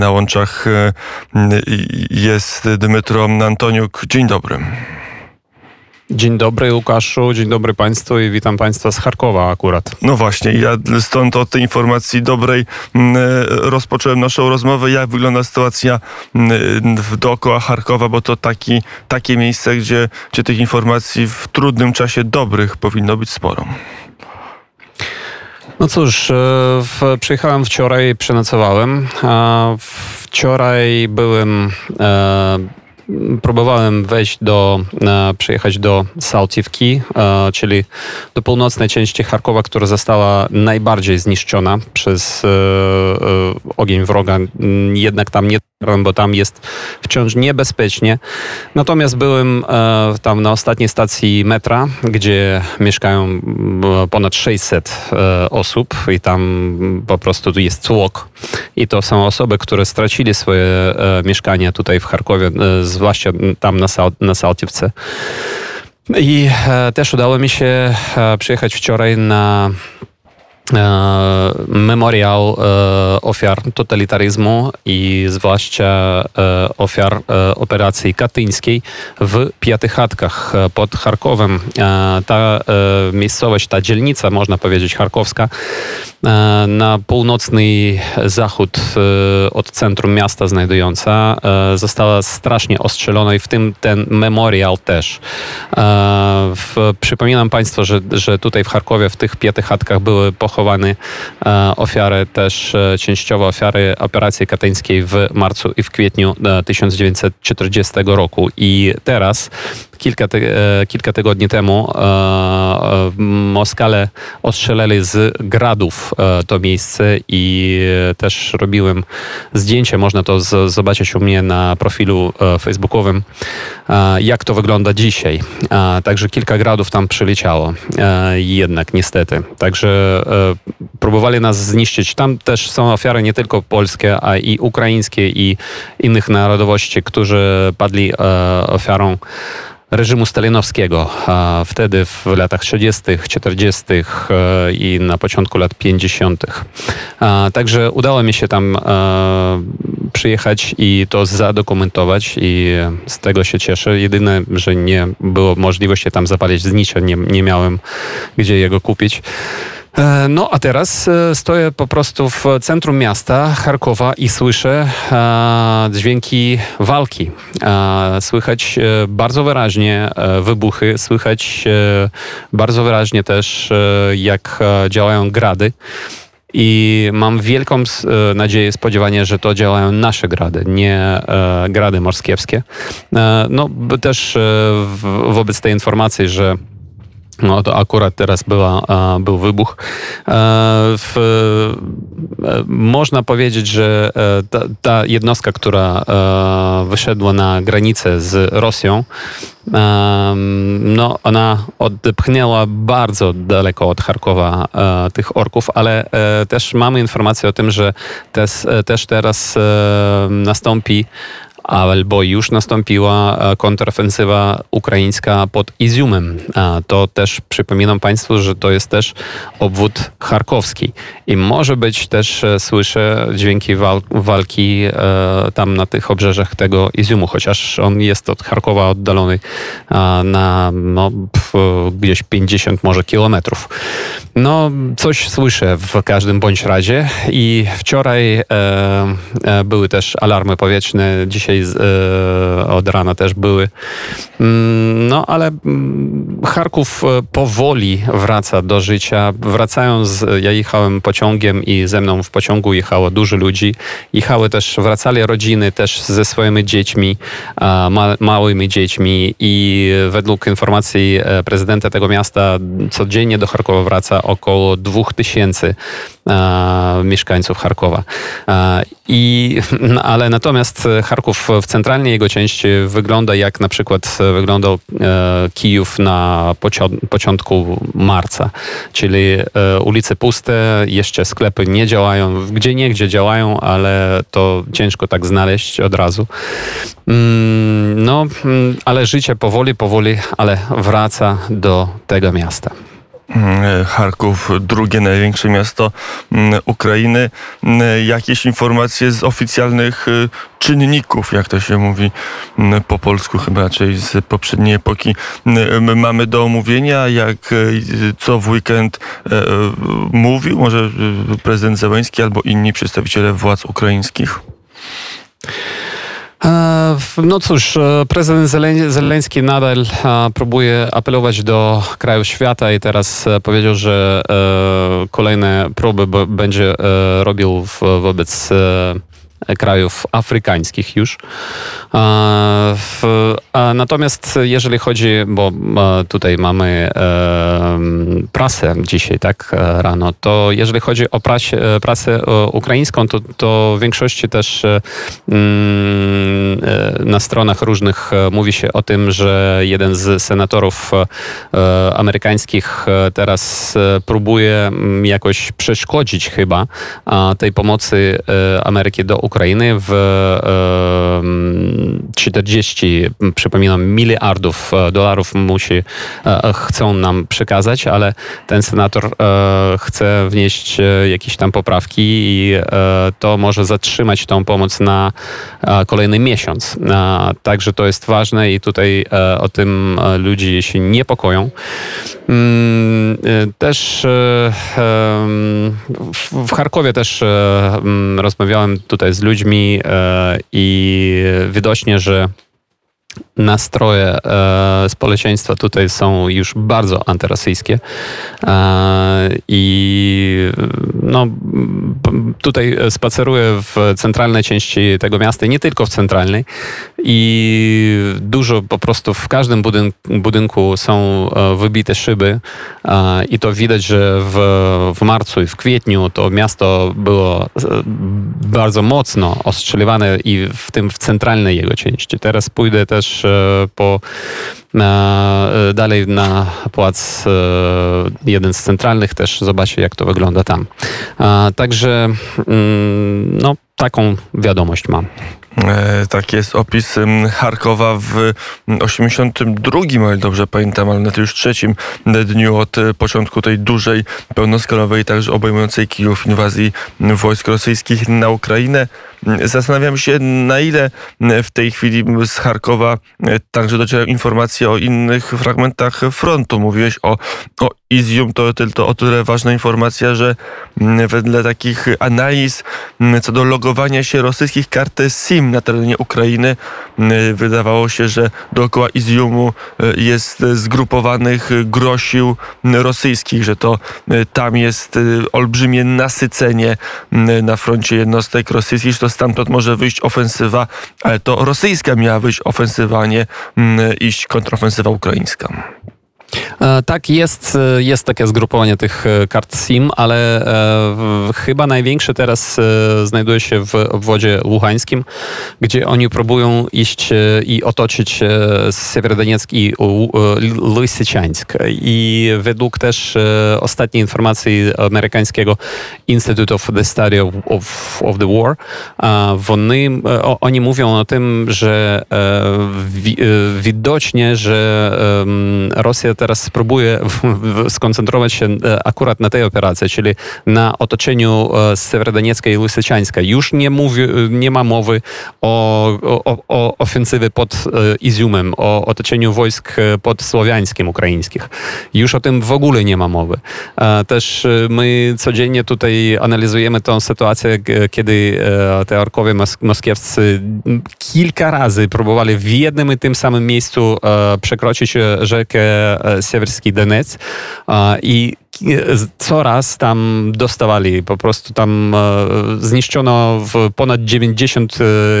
Na łączach jest Dmytro Antoniuk. Dzień dobry. Dzień dobry, Łukaszu, dzień dobry Państwu i witam Państwa z Charkowa akurat. No właśnie, ja stąd od tej informacji dobrej rozpocząłem naszą rozmowę. Jak wygląda sytuacja dookoła Charkowa, bo to takie miejsce, gdzie tych informacji w trudnym czasie dobrych powinno być sporo. No cóż, przyjechałem wczoraj, przenocowałem. Wczoraj próbowałem przyjechać do Saltivki, czyli do północnej części Charkowa, która została najbardziej zniszczona przez ogień wroga. Jednak tam nie dotarłem, bo tam jest wciąż niebezpiecznie. Natomiast byłem tam na ostatniej stacji metra, gdzie mieszkają ponad 600 osób i tam po prostu jest tłok. I to są osoby, które stracili swoje mieszkania tutaj w Charkowie, zwłaszcza tam na Saltivce. I też udało mi się przyjechać wczoraj na memoriał ofiar totalitaryzmu i zwłaszcza ofiar operacji katyńskiej w Piatychatkach pod Charkowem. Ta miejscowość, ta dzielnica, można powiedzieć, charkowska, na północny zachód od centrum miasta znajdująca, została strasznie ostrzelona i w tym ten memoriał też. Przypominam Państwu, że tutaj w Charkowie, w tych Piatychatkach były pochowane ofiary, też częściowo ofiary operacji katyńskiej w marcu i w kwietniu 1940 roku. I teraz kilka tygodni temu Moskale ostrzelali z gradów to miejsce i też robiłem zdjęcie, można to zobaczyć u mnie na profilu facebookowym, jak to wygląda dzisiaj. Także kilka gradów tam przyleciało, jednak niestety. Także próbowali nas zniszczyć. Tam też są ofiary nie tylko polskie, a i ukraińskie i innych narodowości, którzy padli ofiarą reżimu stalinowskiego. Wtedy w latach 30., 40. i na początku lat 50. Także udało mi się tam przyjechać i to zadokumentować i z tego się cieszę. Jedyne, że nie było możliwości tam zapalić znicza, nie miałem gdzie jego kupić. No a teraz stoję po prostu w centrum miasta Charkowa i słyszę dźwięki walki. Słychać bardzo wyraźnie wybuchy, słychać bardzo wyraźnie też jak działają grady. I mam wielką nadzieję, spodziewanie, że to działają nasze grady, nie grady moskiewskie. No też wobec tej informacji, że no to akurat teraz był wybuch. Można powiedzieć, że ta jednostka, która wyszedła na granicę z Rosją, no ona odepchnęła bardzo daleko od Charkowa tych orków, ale też mamy informację o tym, że też teraz nastąpi albo już nastąpiła kontrofensywa ukraińska pod Iziumem. To też przypominam Państwu, że to jest też obwód charkowski. I może być też słyszę dźwięki walki tam na tych obrzeżach tego Iziumu, chociaż on jest od Charkowa oddalony na gdzieś 50 może kilometrów. No coś słyszę w każdym bądź razie i wczoraj były też alarmy powietrzne, dzisiaj od rana też były. No ale Charków powoli wraca do życia. Ja jechałem pociągiem i ze mną w pociągu jechało dużo ludzi. Wracali rodziny też ze swoimi dziećmi, małymi dziećmi i według informacji prezydenta tego miasta codziennie do Charkowa wraca około 2000 mieszkańców Charkowa. Ale natomiast Charków w centralnej jego części wygląda jak na przykład wyglądał Kijów na początku marca. Czyli ulice puste, jeszcze sklepy nie działają, gdzieniegdzie działają, ale to ciężko tak znaleźć od razu. No, ale życie powoli, ale wraca do tego miasta. Charków, drugie największe miasto Ukrainy. Jakieś informacje z oficjalnych czynników, jak to się mówi po polsku, chyba raczej z poprzedniej epoki, mamy do omówienia, co w weekend mówił może prezydent Zełenski albo inni przedstawiciele władz ukraińskich? No cóż, prezydent Zełenski nadal próbuje apelować do krajów świata i teraz powiedział, że kolejne próby będzie robił wobec krajów afrykańskich już. Natomiast jeżeli chodzi, bo tutaj mamy prasę dzisiaj, tak, rano, to jeżeli chodzi o prasę ukraińską, to w większości też na stronach różnych mówi się o tym, że jeden z senatorów amerykańskich teraz próbuje jakoś przeszkodzić chyba tej pomocy Ameryki do Ukrainy w 40, przypominam, miliardów dolarów chcą nam przekazać, ale ten senator chce wnieść jakieś tam poprawki i to może zatrzymać tą pomoc na kolejny miesiąc. Także to jest ważne i tutaj o tym ludzie się niepokoją. Też w Charkowie też rozmawiałem tutaj z ludźmi i widocznie, że nastroje społeczeństwa tutaj są już bardzo antyrosyjskie i no, tutaj spaceruję w centralnej części tego miasta, nie tylko w centralnej, i dużo po prostu w każdym budynku są wybite szyby i to widać, że w marcu i w kwietniu to miasto było bardzo mocno ostrzeliwane i w centralnej jego części. Teraz pójdę też dalej na plac, jeden z centralnych, też zobaczę, jak to wygląda tam. Także no, taką wiadomość mam. Tak jest opis Charkowa w 82, o ile dobrze pamiętam, ale na to już trzecim dniu od początku tej dużej, pełnoskalowej, także obejmującej Kijów inwazji wojsk rosyjskich na Ukrainę. Zastanawiam się, na ile w tej chwili z Charkowa także docierają informacje o innych fragmentach frontu. Mówiłeś o Izium, to o tyle ważna informacja, że wedle takich analiz co do logowania się rosyjskich kart SIM na terenie Ukrainy wydawało się, że dookoła Iziumu jest zgrupowanych gros sił rosyjskich, że to tam jest olbrzymie nasycenie na froncie jednostek rosyjskich, że to stamtąd może wyjść ofensywa, ale to rosyjska miała wyjść ofensywa, a nie iść kontrofensywa ukraińska. Tak, jest takie zgrupowanie tych kart SIM, ale chyba największe teraz znajduje się w obwodzie luhańskim, gdzie oni próbują iść i otoczyć Siewierodoniec i Lysyczańsk. I według też ostatniej informacji amerykańskiego Institute of the Study of the War, oni mówią o tym, że widocznie, że Rosja teraz spróbuje skoncentrować się akurat na tej operacji, czyli na otoczeniu Siewierodoniecka i Lysyczańska. Już nie ma mowy o ofensywie pod Iziumem, o otoczeniu wojsk podsłowiańskim ukraińskich. Już o tym w ogóle nie ma mowy. Też my codziennie tutaj analizujemy tę sytuację, kiedy te orkowie moskiewscy kilka razy próbowali w jednym i tym samym miejscu przekroczyć rzekę Siewierski Donec i coraz tam dostawali, po prostu tam zniszczono ponad 90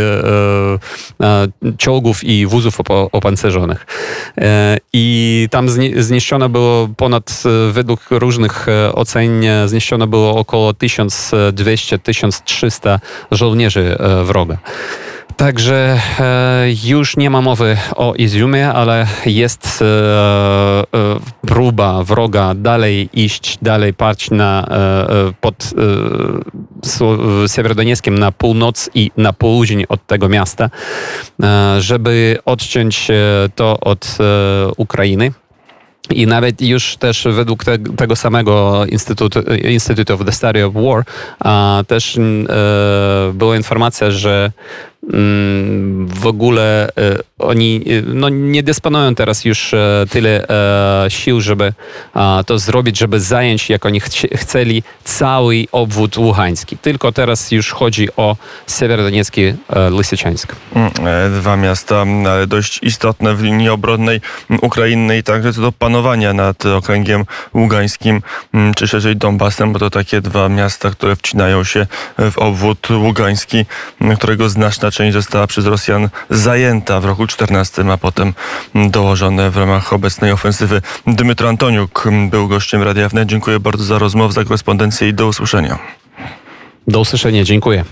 czołgów i wózów opancerzonych. I tam zniszczono było według różnych ocen, zniszczono było około 1200-1300 żołnierzy wroga. Także już nie ma mowy o Iziumie, ale jest próba wroga dalej iść, dalej paść pod Siewierodonieckiem na północ i na południe od tego miasta, żeby odciąć to od Ukrainy. I nawet już też według tego samego Institute of the Study of War też była informacja, że w ogóle oni nie dysponują teraz już tyle sił, żeby to zrobić, żeby zająć, jak oni chcieli, cały obwód ługański. Tylko teraz już chodzi o Siewierodoniecki, Lysyczańsk. Dwa miasta, ale dość istotne w linii obronnej Ukrainy i także co do panowania nad okręgiem ługańskim, czy szerzej Donbasem, bo to takie dwa miasta, które wcinają się w obwód ługański, którego znaczna część została przez Rosjan zajęta w roku 2014, a potem dołożone w ramach obecnej ofensywy. Dmytro Antoniuk był gościem Radia Wnet. Dziękuję bardzo za rozmowę, za korespondencję i do usłyszenia. Do usłyszenia, dziękuję.